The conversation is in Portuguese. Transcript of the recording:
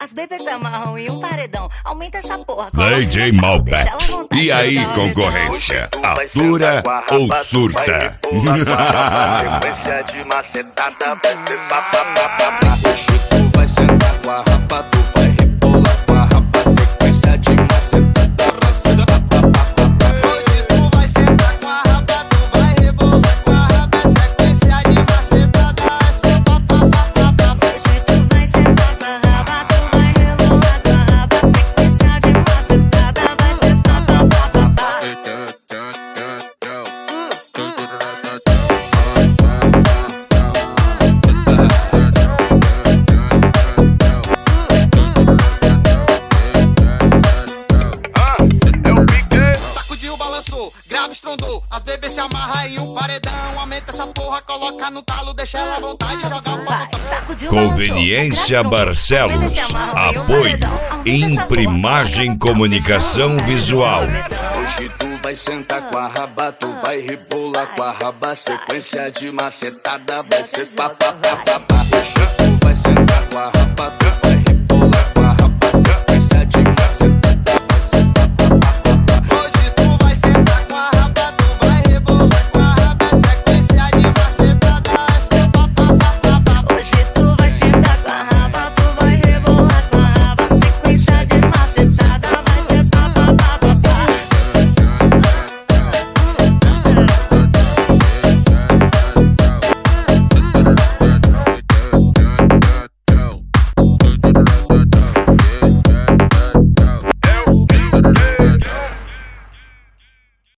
As bebês se amarram em um paredão. Aumenta essa porra. DJ Malbec. E aí, concorrência? Atura ou surta? Sequência de macetada vai ser papapá. Hoje tu vai sentar com a rapa, tu vai rebolar com a rapa. Sequência de macetada vai ser papapá. Hoje tu vai sentar com a rapa, tu vai rebolar com a rapa. Sequência de macetada vai ser papapá. Hoje tu vai sentar com a raba, tu vai rebolar com a raba. Sequência de macetada vai ser papapá. Sacudiu, balançou, grave, estrondou. As bebês se amarram em um paredão. Aumenta essa porra, coloca no talo, deixa ela à vontade, joga o Vai, papo. sacudiu, Conveniência Barcelos. Apoio. Imprimagem Comunicação Visual. Hoje tu vai sentar com a raba, tu vai rebolar com a raba. Sequência de macetada vai ser papapá.